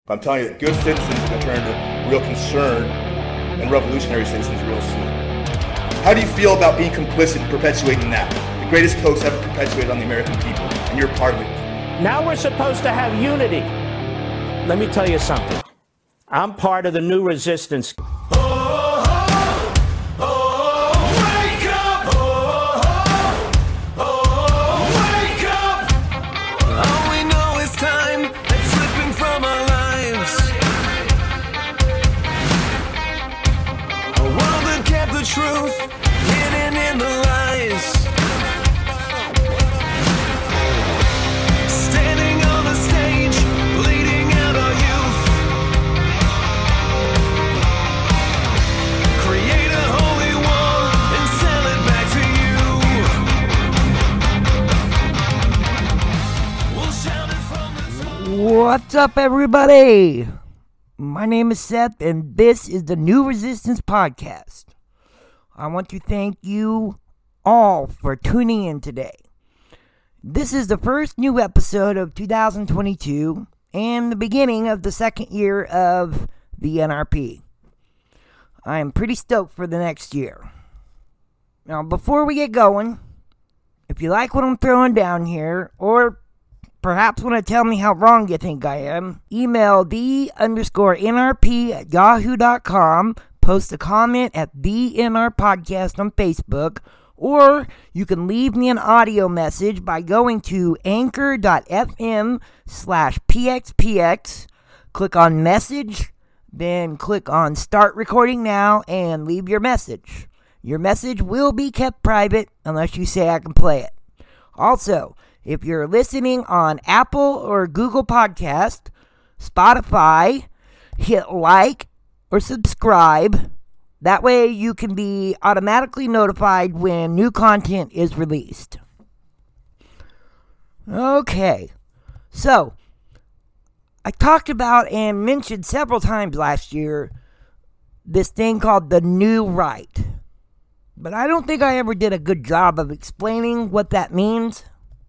I'm telling you that good citizens are going to turn into real concerned and revolutionary citizens real soon. How do you feel about being complicit in perpetuating that? The greatest hoax ever perpetuated on the American people, and you're part of it. Now we're supposed to have unity. Let me tell you something. I'm part of the new resistance. Truth hidden in the lies, standing on the stage, bleeding out our youth. Create a holy war and sell it back to you. We'll shout it from the top. What's up, everybody? My name is Seth, and this is the New Resistance Podcast. I want to thank you all for tuning in today. This is the first new episode of 2022 and the beginning of the second year of the NRP. I am pretty stoked for the next year. Now, before we get going, if you like what I'm throwing down here, or perhaps want to tell me how wrong you think I am, email the_NRP@yahoo.com. Post a comment at the NR Podcast on Facebook, or you can leave me an audio message by going to anchor.fm/pxpx, click on message, then click on start recording now, and leave your message. Your message will be kept private unless you say I can play it. Also, if you're listening on Apple or Google Podcast, Spotify, hit like or subscribe. That way you can be automatically notified when new content is released. Okay, so I talked about and mentioned several times last year this thing called the New Right. But I don't think I ever did a good job of explaining what that means.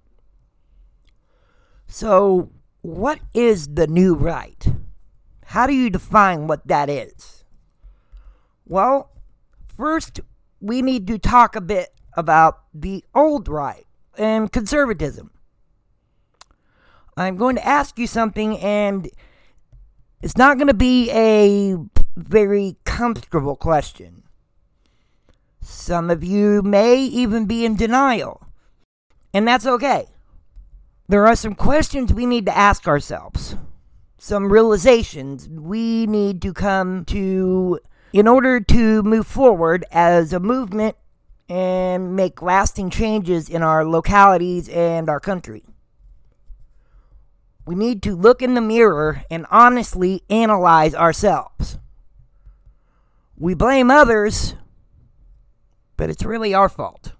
So, what is the New Right? How do you define what that is? Well, first, we need to talk a bit about the old right and conservatism. I'm going to ask you something, and it's not going to be a very comfortable question. Some of you may even be in denial, and that's okay. There are some questions we need to ask ourselves. Some realizations we need to come to in order to move forward as a movement and make lasting changes in our localities and our country. We need to look in the mirror and honestly analyze ourselves. We blame others, but it's really our fault.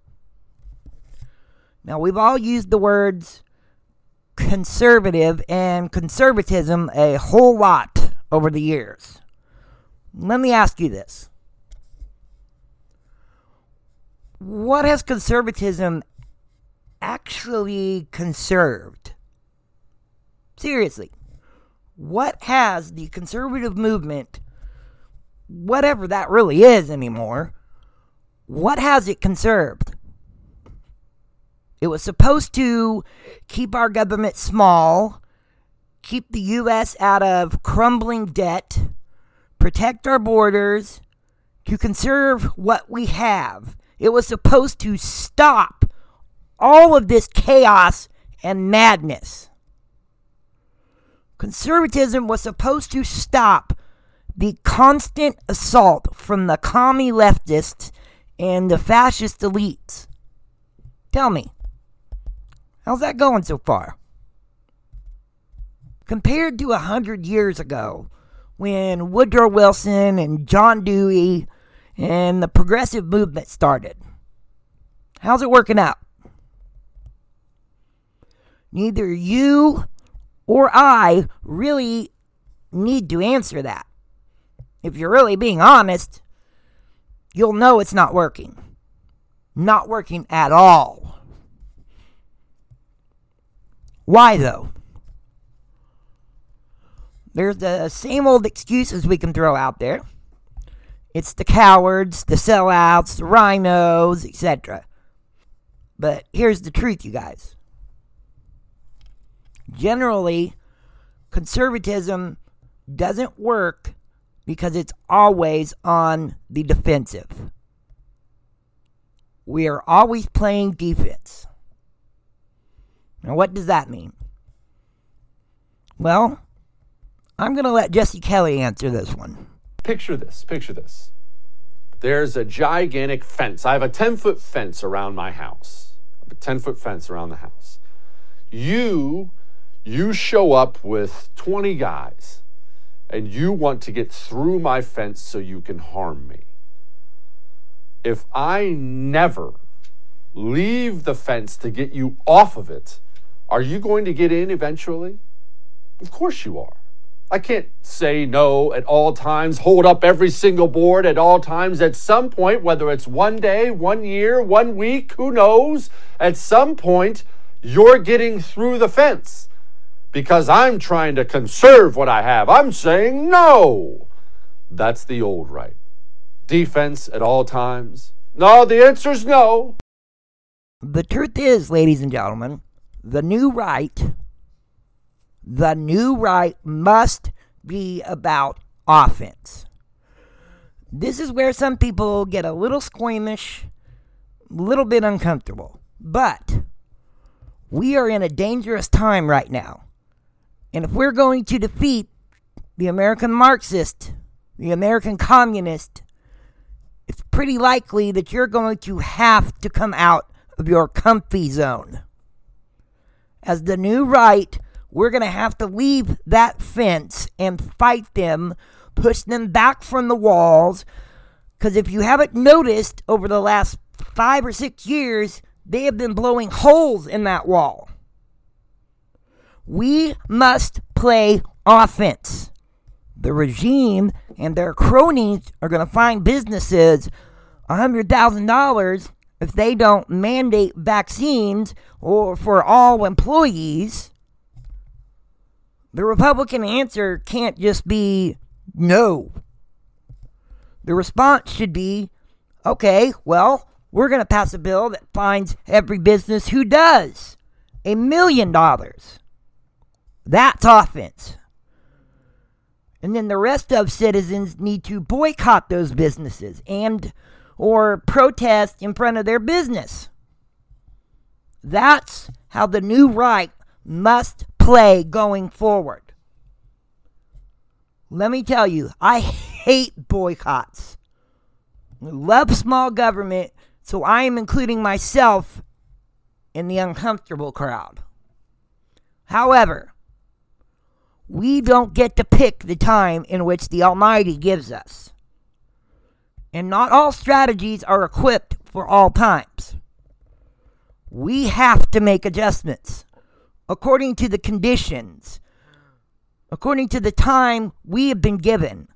Now, we've all used the words conservative and conservatism a whole lot over the years. Let me ask you this. What has conservatism actually conserved? Seriously, what has the conservative movement, whatever that really is anymore, what has it conserved? It was supposed to keep our government small, keep the U.S. out of crumbling debt, protect our borders, to conserve what we have. It was supposed to stop all of this chaos and madness. Conservatism was supposed to stop the constant assault from the commie leftists and the fascist elites. Tell me, how's that going so far? Compared to 100 years ago, when Woodrow Wilson and John Dewey and the progressive movement started, how's it working out? Neither you or I really need to answer that. If you're really being honest, you'll know it's not working. Not working at all. Why though? There's the same old excuses we can throw out there. It's the cowards, the sellouts, the rhinos, etc. But here's the truth, you guys. Generally, conservatism doesn't work because it's always on the defensive. We are always playing defense. Now, what does that mean? Well, I'm going to let Jesse Kelly answer this one. Picture this. There's a gigantic fence. I have a 10-foot fence around my house. A 10-foot fence around the house. You show up with 20 guys, and you want to get through my fence so you can harm me. If I never leave the fence to get you off of it, are you going to get in eventually? Of course you are. I can't say no at all times, hold up every single board at all times. At some point, whether it's one day, 1 year, 1 week, who knows, at some point, you're getting through the fence because I'm trying to conserve what I have. I'm saying no. That's the old right. Defense at all times. No, the answer's no. The truth is, ladies and gentlemen, the new right must be about offense. This is where some people get a little squeamish, a little bit uncomfortable. But we are in a dangerous time right now. And if we're going to defeat the American Marxist, the American Communist, it's pretty likely that you're going to have to come out of your comfy zone. As the new right, we're going to have to leave that fence and fight them, push them back from the walls. Because if you haven't noticed, over the last 5 or 6 years, they have been blowing holes in that wall. We must play offense. The regime and their cronies are going to find businesses $100,000 if they don't mandate vaccines or for all employees. The Republican answer can't just be no. The response should be, okay, well, we're going to pass a bill that fines every business who does $1 million. That's offense. And then the rest of citizens need to boycott those businesses and or protest in front of their business. That's how the new right must play going forward. Let me tell you, I hate boycotts. I love small government, so I am including myself in the uncomfortable crowd. However, we don't get to pick the time in which the Almighty gives us. And not all strategies are equipped for all times. We have to make adjustments according to the conditions, according to the time we have been given.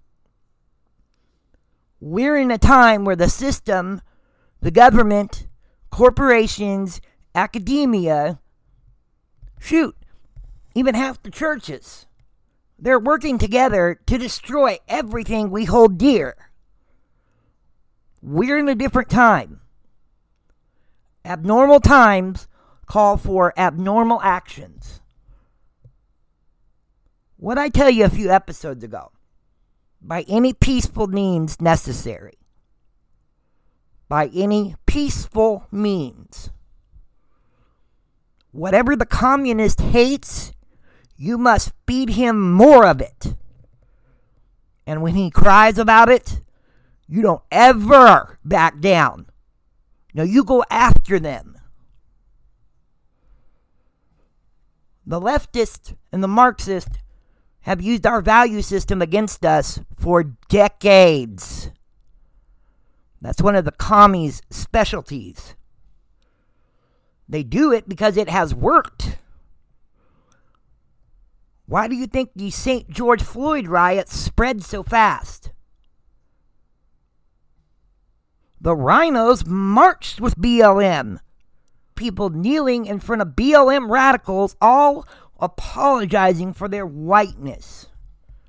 We're in a time where the system, the government, corporations, academia, even half the churches, they're working together to destroy everything we hold dear. We're in a different time. Abnormal times call for abnormal actions. What I tell you a few episodes ago, by any peaceful means necessary. By any peaceful means. Whatever the communist hates, you must feed him more of it. And when he cries about it, you don't ever back down. No, you go after them. The leftists and the Marxists have used our value system against us for decades. That's one of the commies' specialties. They do it because it has worked. Why do you think the St. George Floyd riots spread so fast? The rhinos marched with BLM. People kneeling in front of BLM radicals, all apologizing for their whiteness.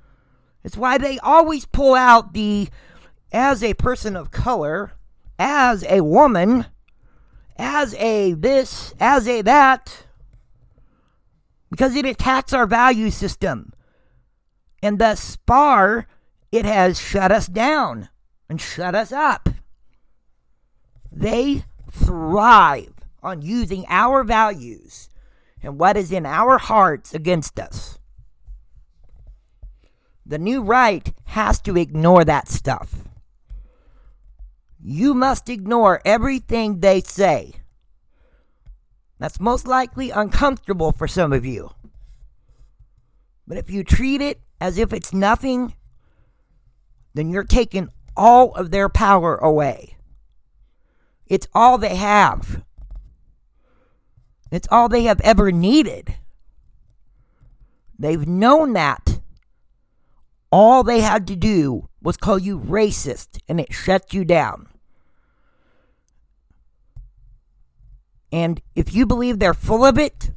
It's why they always pull out the, as a person of color, as a woman, as a this, as a that, because it attacks our value system. And thus far, it has shut us down and shut us up. They thrive on using our values and what is in our hearts against us. The new right has to ignore that stuff. You must ignore everything they say. That's most likely uncomfortable for some of you. But if you treat it as if it's nothing, then you're taking all of their power away. It's all they have. It's all they have ever needed. They've known that. All they had to do was call you racist, and it shut you down. And if you believe they're full of it,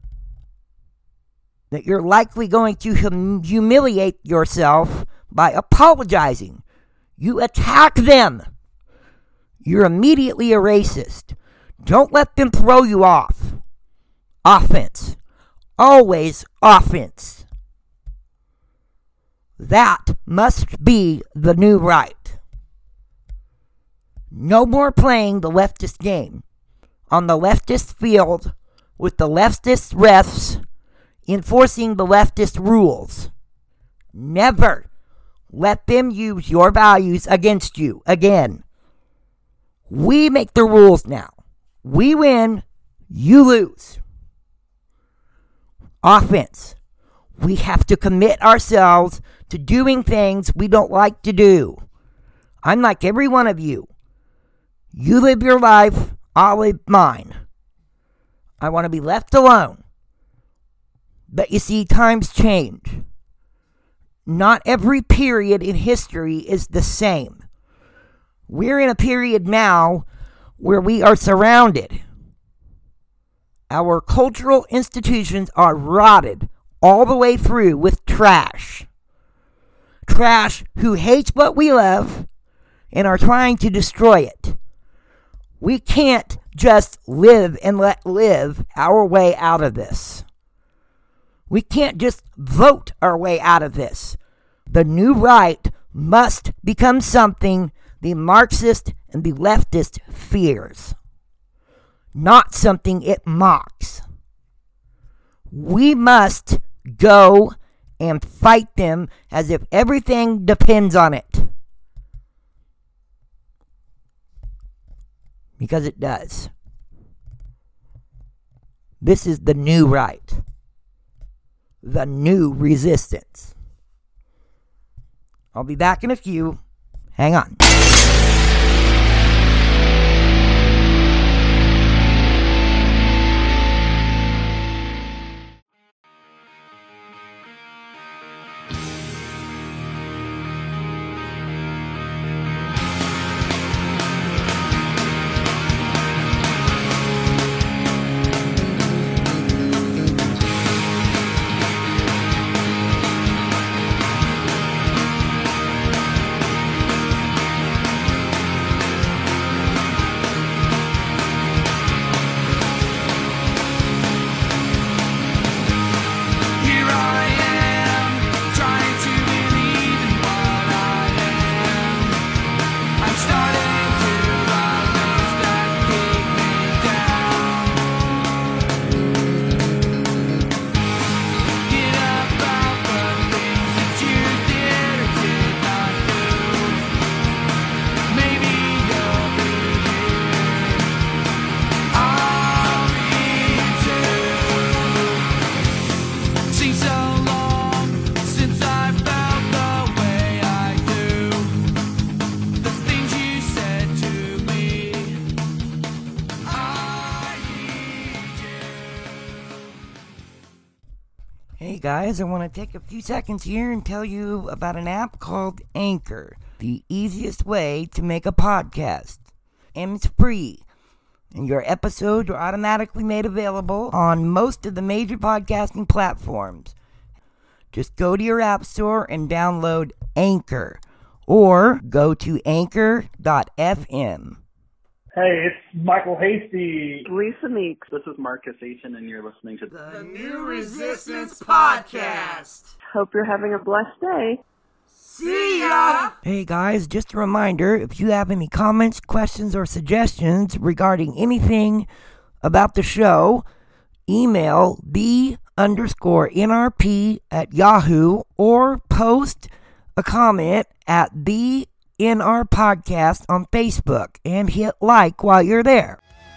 that you're likely going to humiliate yourself by apologizing. You attack them. You're immediately a racist. Don't let them throw you off. Offense. Always offense. That must be the new right. No more playing the leftist game on the leftist field with the leftist refs enforcing the leftist rules. Never let them use your values against you again. We make the rules now. We win, you lose. Offense. We have to commit ourselves to doing things we don't like to do. I'm like every one of you. You live your life, I'll live mine. I want to be left alone. But you see, times change. Not every period in history is the same. We're in a period now where we are surrounded. Our cultural institutions are rotted all the way through with trash. Trash who hates what we love and are trying to destroy it. We can't just live and let live our way out of this. We can't just vote our way out of this. The new right must become something the Marxist and the leftist fears, not something it mocks. We must go and fight them as if everything depends on it. Because it does. This is the new right. The new resistance. I'll be back in a few. Hang on. Hey guys, I want to take a few seconds here and tell you about an app called Anchor, the easiest way to make a podcast. And it's free. And your episodes are automatically made available on most of the major podcasting platforms. Just go to your app store and download Anchor, or go to anchor.fm. Hey, it's Michael Hasty. Lisa Meeks. This is Marcus Eaton, and you're listening to The New Resistance Podcast. Hope you're having a blessed day. See ya! Hey guys, just a reminder, if you have any comments, questions, or suggestions regarding anything about the show, email the_NRP@yahoo, or post a comment at the NR Podcast on Facebook and hit like while you're there.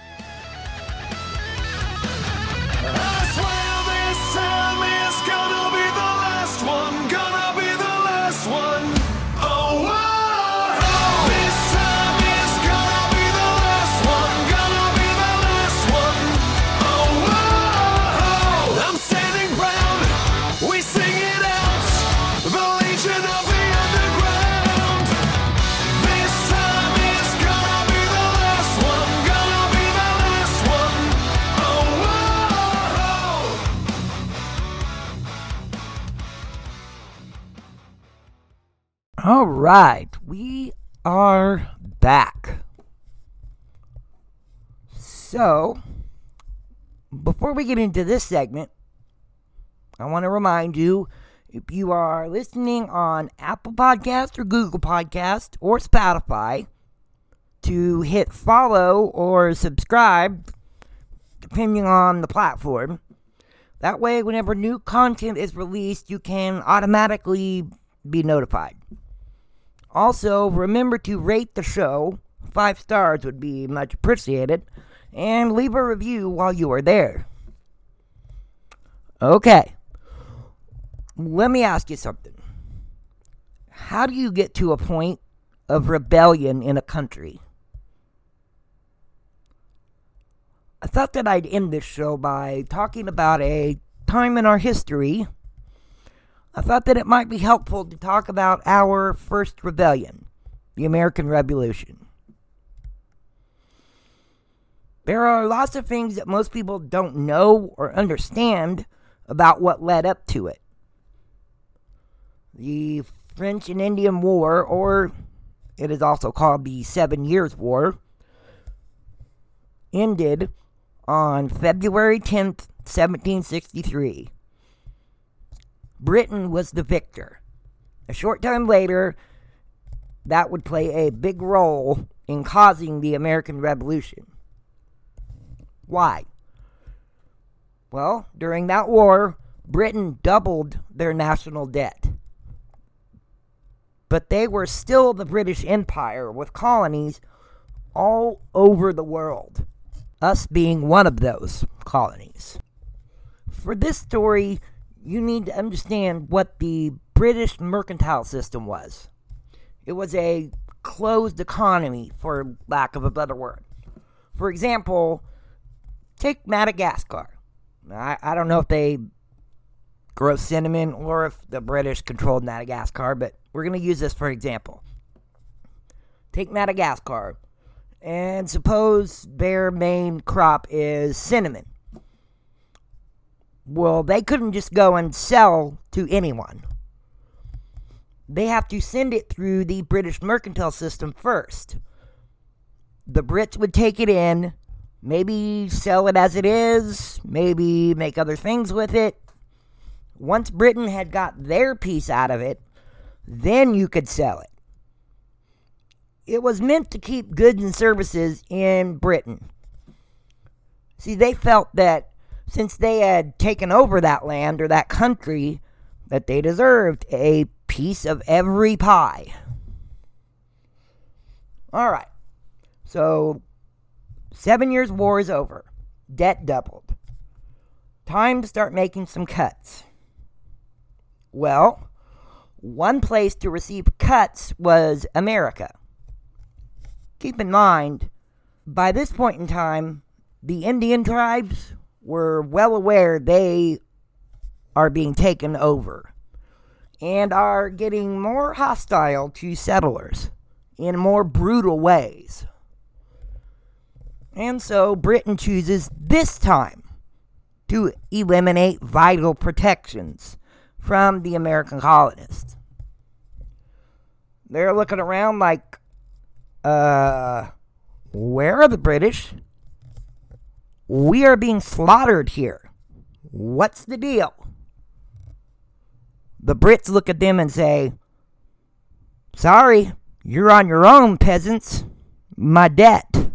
I swear this time is gonna be the last one, gonna be the last one. Oh, whoa. This time is gonna be the last one, gonna be the last one. Oh, whoa. I'm standing proud, we sing it out, the Legion of the Underground. This time is gonna be the last one, gonna be the last one. Oh, whoa. All right, we are back. So, before we get into this segment, I want to remind you, if you are listening on Apple Podcast or Google Podcast or Spotify, to hit follow or subscribe, depending on the platform. That way, whenever new content is released, you can automatically be notified. Also, remember to rate the show. 5 stars would be much appreciated. And leave a review while you are there. Okay. Let me ask you something. How do you get to a point of rebellion in a country? I thought that I'd end this show by talking about a time in our history. I thought that it might be helpful to talk about our first rebellion, the American Revolution. There are lots of things that most people don't know or understand about what led up to it. The French and Indian War, or it is also called the 7 Years' War, ended on February 10th, 1763. Britain was the victor. A short time later, that would play a big role in causing the American Revolution. Why? Well, during that war, Britain doubled their national debt. But they were still the British Empire with colonies all over the world, us being one of those colonies. For this story, you need to understand what the British mercantile system was. It was a closed economy, for lack of a better word. For example, take Madagascar. I don't know if they grow cinnamon or if the British controlled Madagascar, but we're going to use this for example. Take Madagascar, and suppose their main crop is cinnamon. Well, they couldn't just go and sell to anyone. They have to send it through the British mercantile system first. The Brits would take it in, maybe sell it as it is, maybe make other things with it. Once Britain had got their piece out of it, then you could sell it. It was meant to keep goods and services in Britain. See, they felt that since they had taken over that land or that country, that they deserved a piece of every pie. Alright, so 7 Years' War is over. Debt doubled. Time to start making some cuts. Well, one place to receive cuts was America. Keep in mind, by this point in time, the Indian tribes were well aware they are being taken over and are getting more hostile to settlers in more brutal ways. And so Britain chooses this time to eliminate vital protections from the American colonists. They're looking around like, where are the British? We are being slaughtered here. What's the deal? The Brits look at them and say, sorry, you're on your own, peasants. My debt.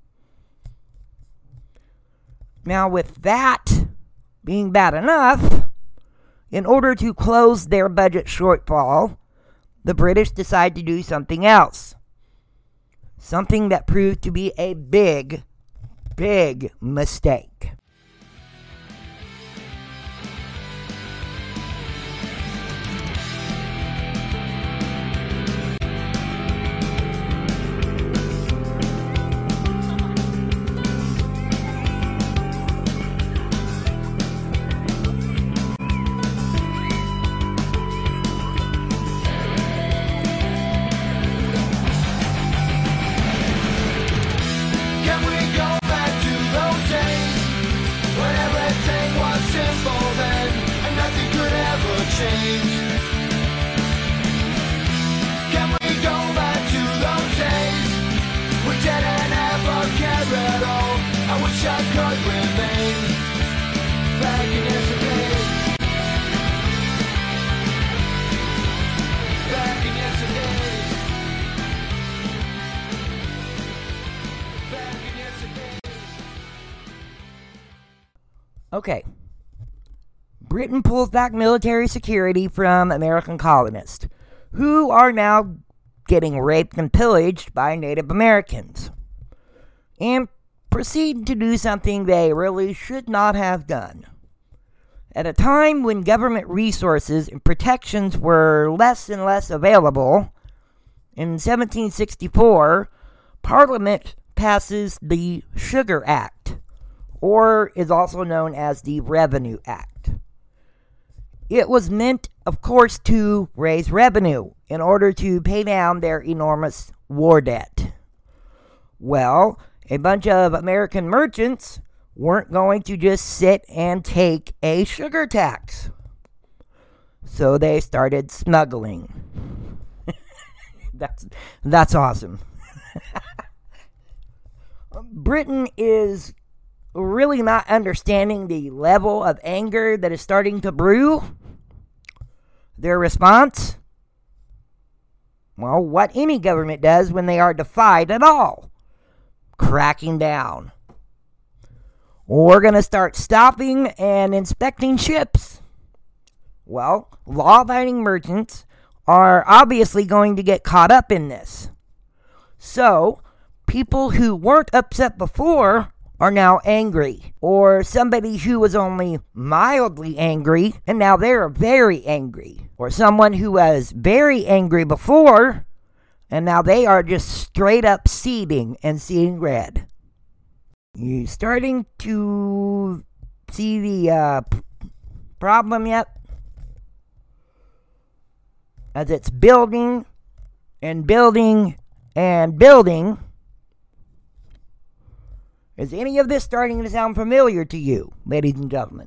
Now, with that being bad enough, in order to close their budget shortfall, the British decide to do something else. Something that proved to be a big, big mistake. Can we go back to those days when everything was simple then and nothing could ever change? Can we go back to those days we didn't ever care at all? I wish I could remain back in yesterday. Back in yesterday. Okay. Britain pulls back military security from American colonists, who are now getting raped and pillaged by Native Americans, and proceed to do something they really should not have done. At a time when government resources and protections were less and less available, in 1764, Parliament passes the Sugar Act, or is also known as the Revenue Act. It was meant, of course, to raise revenue in order to pay down their enormous war debt. Well, a bunch of American merchants weren't going to just sit and take a sugar tax. So they started smuggling. That's awesome. Britain is really not understanding the level of anger that is starting to brew. Their response? Well, what any government does when they are defied at all. Cracking down. We're going to start stopping and inspecting ships. Well, law-abiding merchants are obviously going to get caught up in this. So, people who weren't upset before are now angry, or somebody who was only mildly angry and now they're very angry, or someone who was very angry before and now they are just straight up seething and seeing red. You starting to see the problem yet? As it's building and building and building. Is any of this starting to sound familiar to you, ladies and gentlemen?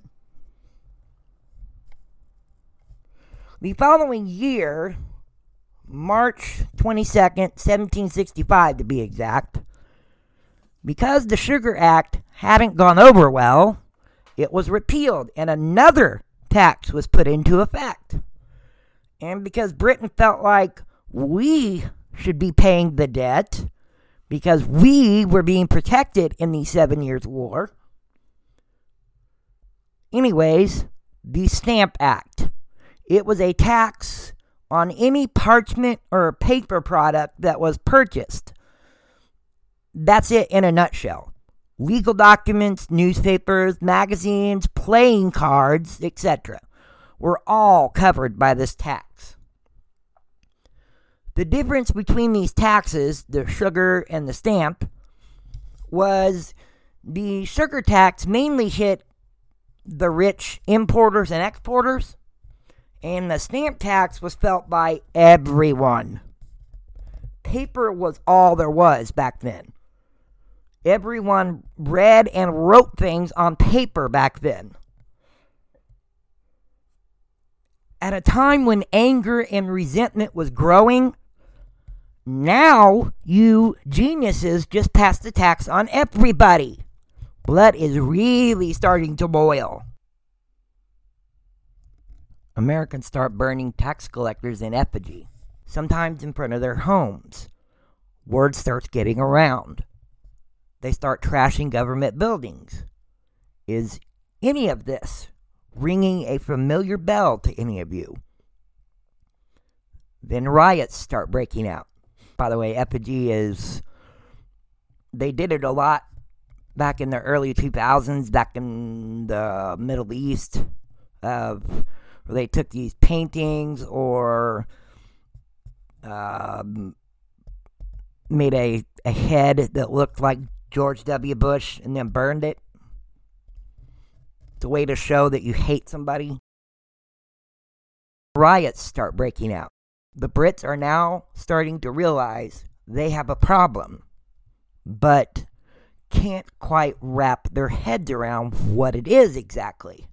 The following year, March 22nd, 1765 to be exact, because the Sugar Act hadn't gone over well, it was repealed and another tax was put into effect. And because Britain felt like we should be paying the debt, because we were being protected in the 7 Years' War. Anyways, the Stamp Act. It was a tax on any parchment or paper product that was purchased. That's it in a nutshell. Legal documents, newspapers, magazines, playing cards, etc. were all covered by this tax. The difference between these taxes, the sugar and the stamp, was the sugar tax mainly hit the rich importers and exporters, and the stamp tax was felt by everyone. Paper was all there was back then. Everyone read and wrote things on paper back then. At a time when anger and resentment was growing, now you geniuses just passed the tax on everybody. Blood is really starting to boil. Americans start burning tax collectors in effigy, sometimes in front of their homes. Word starts getting around. They start trashing government buildings. Is any of this ringing a familiar bell to any of you? Then riots start breaking out. By the way, effigy they did it a lot back in the early 2000s, back in the Middle East. They took these paintings or made a head that looked like George W. Bush and then burned it. It's a way to show that you hate somebody. Riots start breaking out. The Brits are now starting to realize they have a problem, but can't quite wrap their heads around what it is exactly.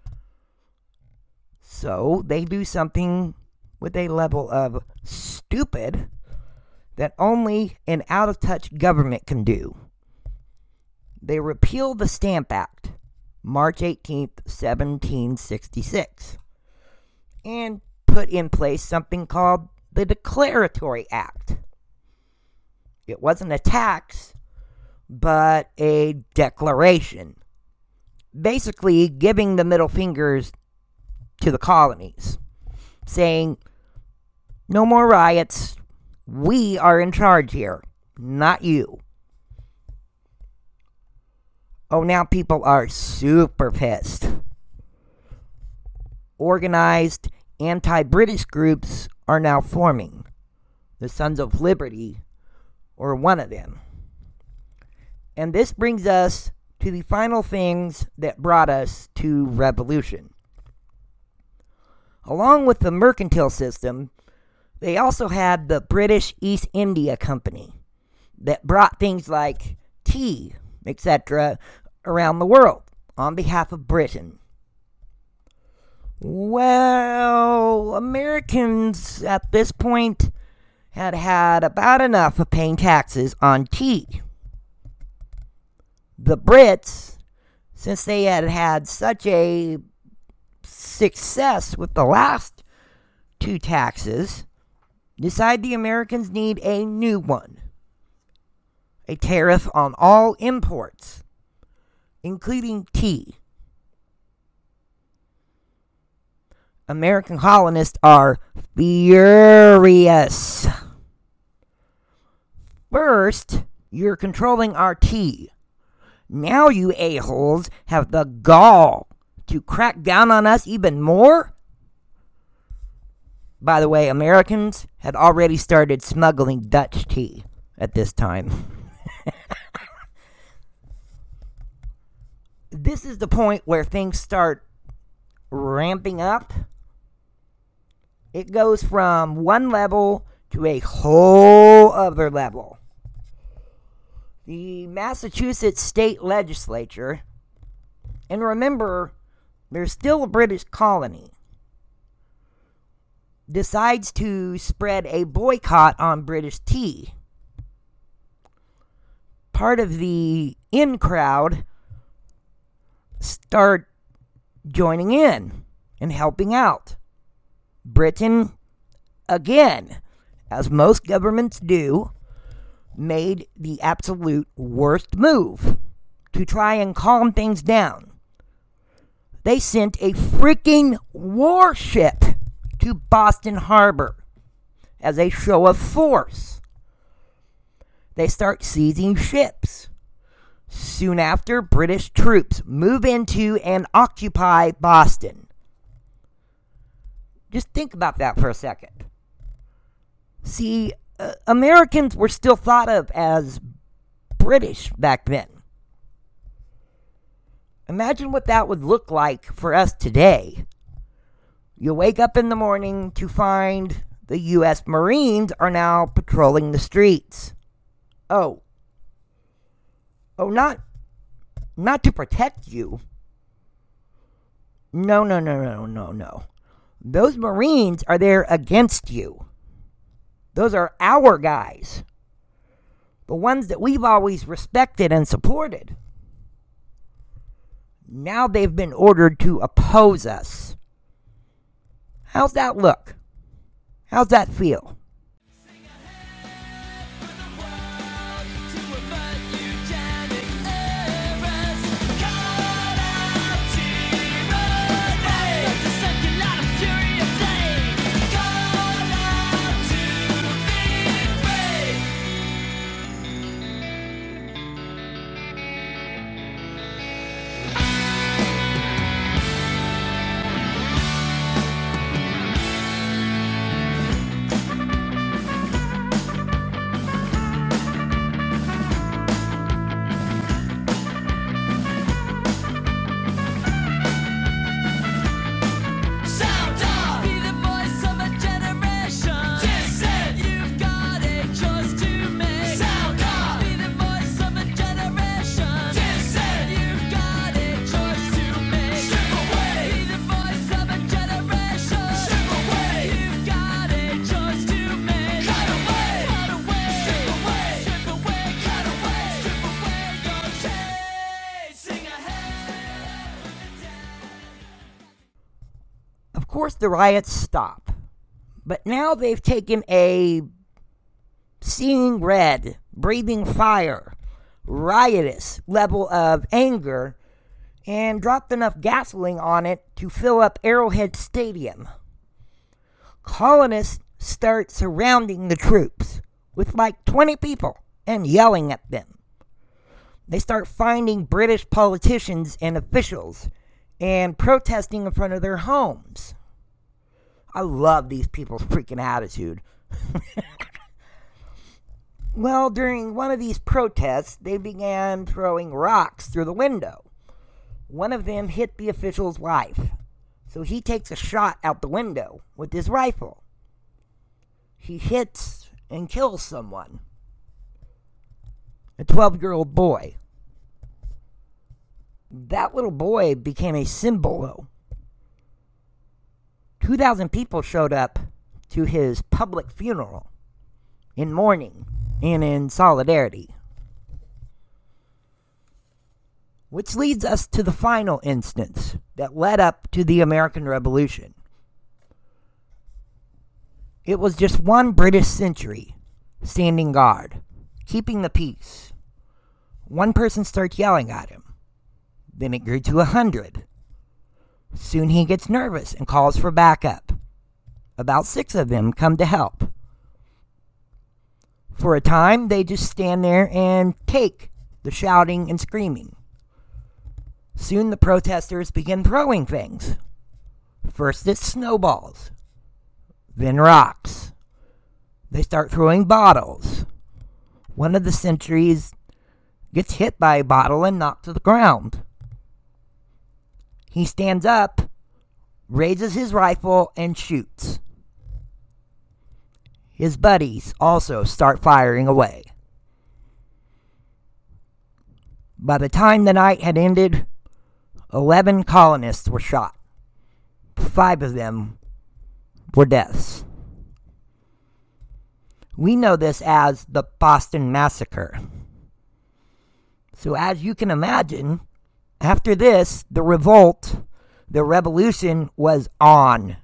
So they do something with a level of stupid that only an out-of-touch government can do. They repeal the Stamp Act, March 18th, 1766, and put in place something called the Declaratory Act. It wasn't a tax, but a declaration, basically giving the middle fingers to the colonies, saying, no more riots, we are in charge here, not you. Oh, now people are super pissed. Organized anti-British groups are now forming. The Sons of Liberty, or one of them. And this brings us to the final things that brought us to revolution. Along with the mercantile system, they also had the British East India Company that brought things like tea, etc., around the world on behalf of Britain. Well, Americans at this point had had about enough of paying taxes on tea. The Brits, since they had had such a success with the last two taxes, decide the Americans need a new one. A tariff on all imports, including tea. American colonists are furious. First, you're controlling our tea. Now you a-holes have the gall to crack down on us even more? By the way, Americans had already started smuggling Dutch tea at this time. This is the point where things start ramping up. It goes from one level to a whole other level. The Massachusetts state legislature, and remember, there's still a British colony, decides to spread a boycott on British tea. Part of the in crowd start joining in and helping out. Britain, again, as most governments do, made the absolute worst move to try and calm things down. They sent a freaking warship to Boston Harbor as a show of force. They start seizing ships. Soon after, British troops move into and occupy Boston. Just think about that for a second. See, Americans were still thought of as British back then. Imagine what that would look like for us today. You wake up in the morning to find the U.S. Marines are now patrolling the streets. Oh, not to protect you. No. Those Marines are there against you. Those are our guys. The ones that we've always respected and supported. Now they've been ordered to oppose us. How's that look? How's that feel? Of course, the riots stop, but now they've taken a seeing red, breathing fire, riotous level of anger and dropped enough gasoline on it to fill up Arrowhead Stadium. Colonists start surrounding the troops with like 20 people and yelling at them. They start finding British politicians and officials and protesting in front of their homes. I love these people's freaking attitude. Well, during one of these protests, they began throwing rocks through the window. One of them hit the official's wife, so he takes a shot out the window with his rifle. He hits and kills someone. A 12-year-old boy. That little boy became a symbol, though. 2,000 people showed up to his public funeral in mourning and in solidarity. Which leads us to the final instance that led up to the American Revolution. It was just one British sentry standing guard, keeping the peace. One person starts yelling at him. Then it grew to 100. Soon he gets nervous and calls for backup. About 6 of them come to help. For a time, they just stand there and take the shouting and screaming. Soon the protesters begin throwing things. First it's snowballs, then rocks. They start throwing bottles. One of the sentries gets hit by a bottle and knocked to the ground. He stands up, raises his rifle, and shoots. His buddies also start firing away. By the time the night had ended, 11 colonists were shot. 5 of them were deaths. We know this as the Boston Massacre. So as you can imagine, after this, the revolt, the revolution was on.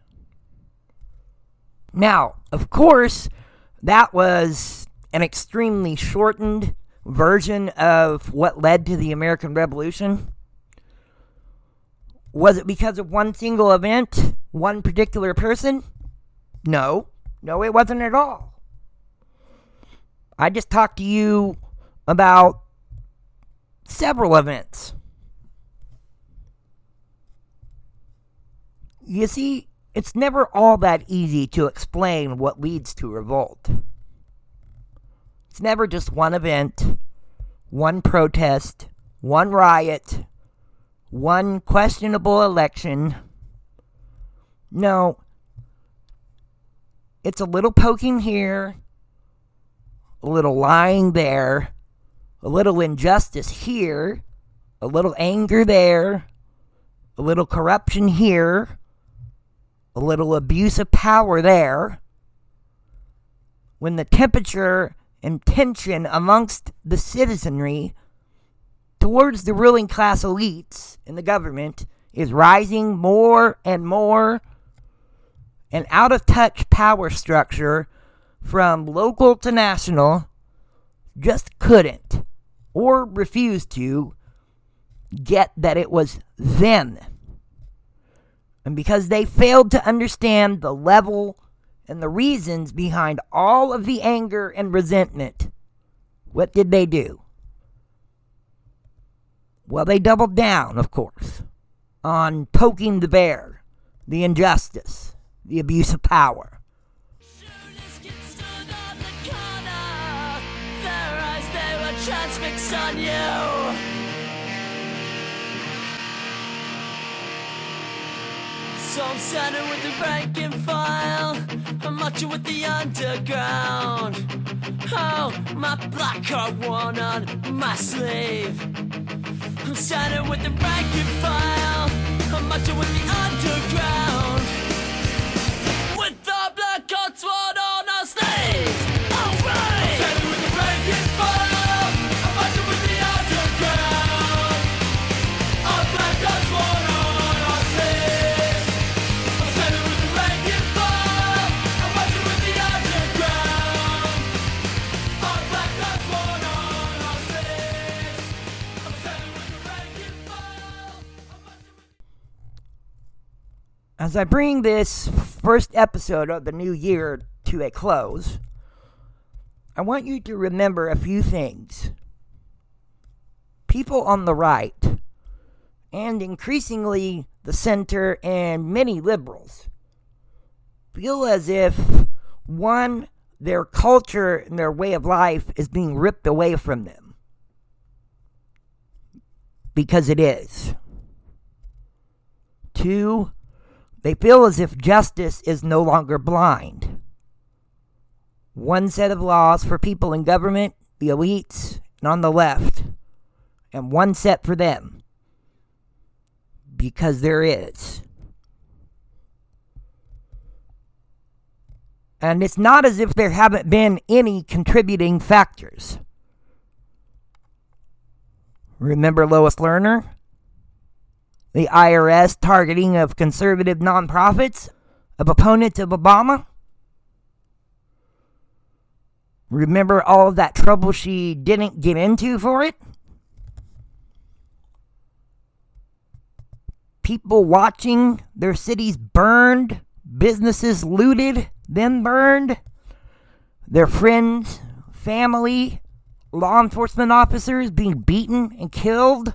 Now, of course, that was an extremely shortened version of what led to the American Revolution. Was it because of one single event, one particular person? No, it wasn't at all. I just talked to you about several events. You see, it's never all that easy to explain what leads to revolt. It's never just one event, one protest, one riot, one questionable election. No, it's a little poking here, a little lying there, a little injustice here, a little anger there, a little corruption here, a little abuse of power there. When the temperature and tension amongst the citizenry towards the ruling class elites in the government is rising more and more, an out-of-touch power structure from local to national just couldn't or refused to get that it was them. And because they failed to understand the level and the reasons behind all of the anger and resentment, what did they do? Well, they doubled down, of course, on poking the bear, the injustice, the abuse of power. Transfixed on you. So I'm standing with the rank and file, I'm marching with the underground. Oh, my black card worn on my sleeve. I'm standing with the rank and file, I'm marching with the underground. With the black card worn on our sleeves. Alright! I'm standing with the rank and file, I'm marching with the underground. Our black card worn on our sleeves. I'm standing with the rank and file, I'm marching with the underground. Our black card worn on our sleeves. I'm standing with the rank and file, I'm marching with. As I bring this first episode of the new year to a close, I want you to remember a few things. People on the right, and increasingly the center and many liberals, feel as if, one, their culture and their way of life is being ripped away from them. Because it is. Two, they feel as if justice is no longer blind. One set of laws for people in government, the elites, and on the left, and one set for them. Because there is. And it's not as if there haven't been any contributing factors. Remember Lois Lerner? The IRS targeting of conservative nonprofits, of opponents of Obama? Remember all of that trouble she didn't get into for it? People watching their cities burned, businesses looted, then burned, their friends, family, law enforcement officers being beaten and killed.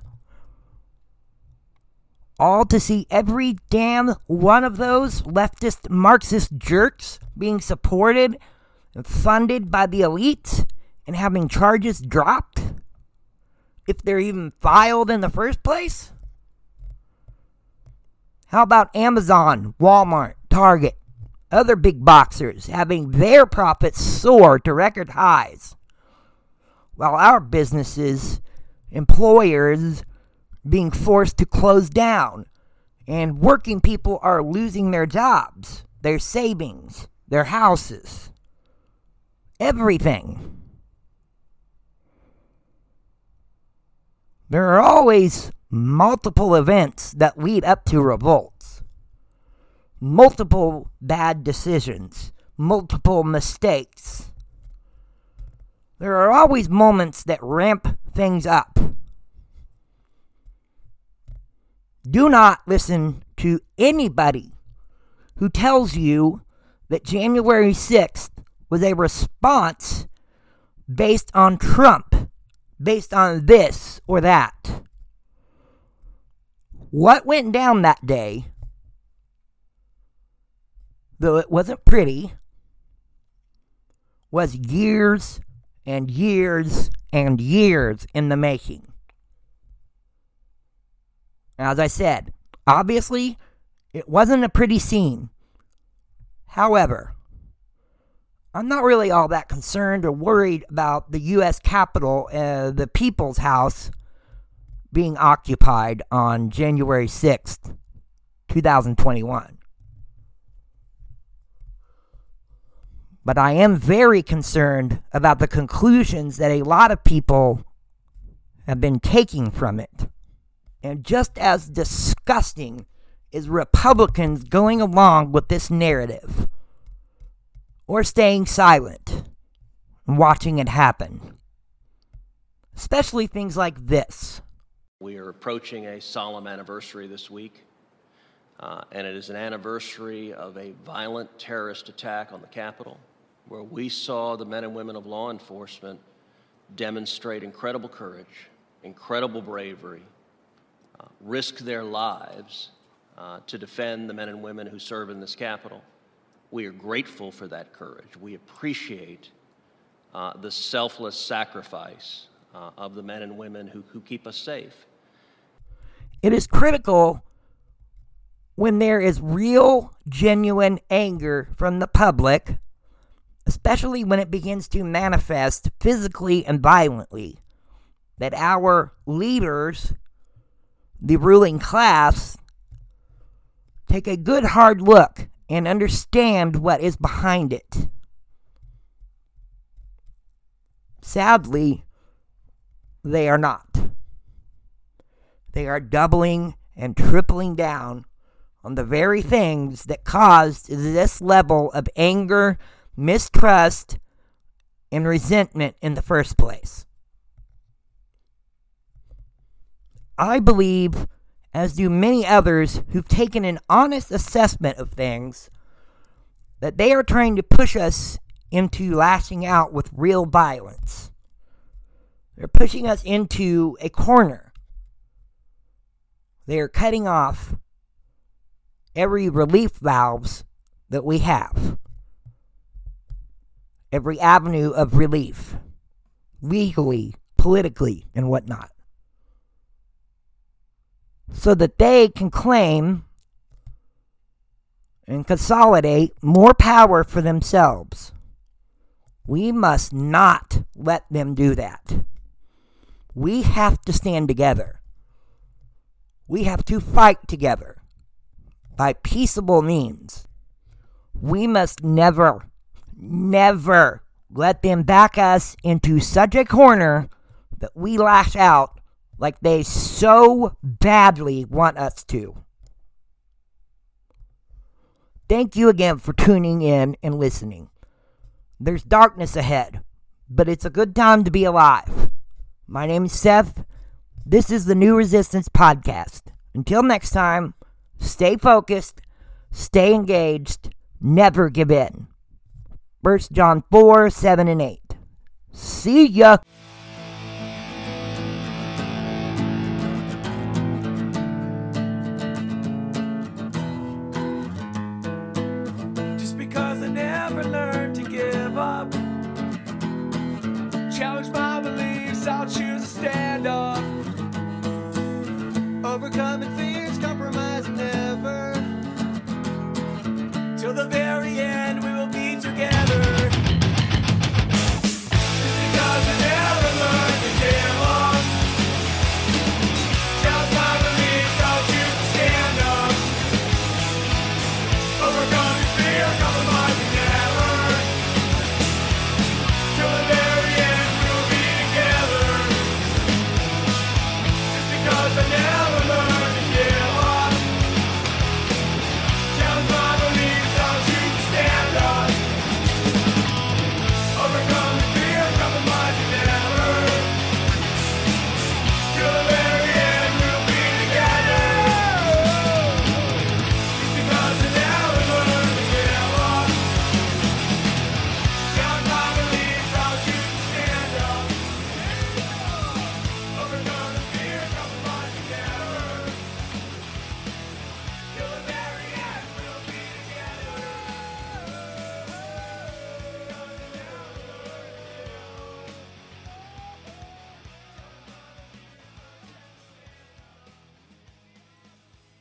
All to see every damn one of those leftist Marxist jerks being supported and funded by the elites and having charges dropped, if they're even filed in the first place? How about Amazon, Walmart, Target, other big boxers having their profits soar to record highs, while our businesses, employers, being forced to close down, and working people are losing their jobs, their savings, their houses, everything. There are always multiple events that lead up to revolts, multiple bad decisions, multiple mistakes. There are always moments that ramp things up. Do not listen to anybody who tells you that January 6th was a response based on Trump, based on this or that. What went down that day, though it wasn't pretty, was years and years and years in the making. As I said, obviously, it wasn't a pretty scene. However, I'm not really all that concerned or worried about the U.S. Capitol, the People's House, being occupied on January 6th, 2021. But I am very concerned about the conclusions that a lot of people have been taking from it. And just as disgusting is Republicans going along with this narrative or staying silent and watching it happen. Especially things like this. We are approaching a solemn anniversary this week, and it is an anniversary of a violent terrorist attack on the Capitol, where we saw the men and women of law enforcement demonstrate incredible courage, incredible bravery, risk their lives to defend the men and women who serve in this Capitol. We are grateful for that courage. We appreciate the selfless sacrifice of the men and women who keep us safe. It is critical when there is real, genuine anger from the public, especially when it begins to manifest physically and violently, that our leaders, the ruling class, take a good hard look and understand what is behind it. Sadly, they are not. They are doubling and tripling down on the very things that caused this level of anger, mistrust, and resentment in the first place. I believe, as do many others who've taken an honest assessment of things, that they are trying to push us into lashing out with real violence. They're pushing us into a corner. They are cutting off every relief valves that we have. Every avenue of relief. Legally, politically, and whatnot. So that they can claim and consolidate more power for themselves. We must not let them do that. We have to stand together. We have to fight together by peaceable means. We must never let them back us into such a corner that we lash out like they so badly want us to. Thank you again for tuning in and listening. There's darkness ahead, but it's a good time to be alive. My name is Seth. This is the New Resistance Podcast. Until next time, stay focused, stay engaged, never give in. 1 John 4, 7, and 8. See ya! Just because I never learned to give up, challenge my beliefs, I'll choose to stand up, overcoming fear.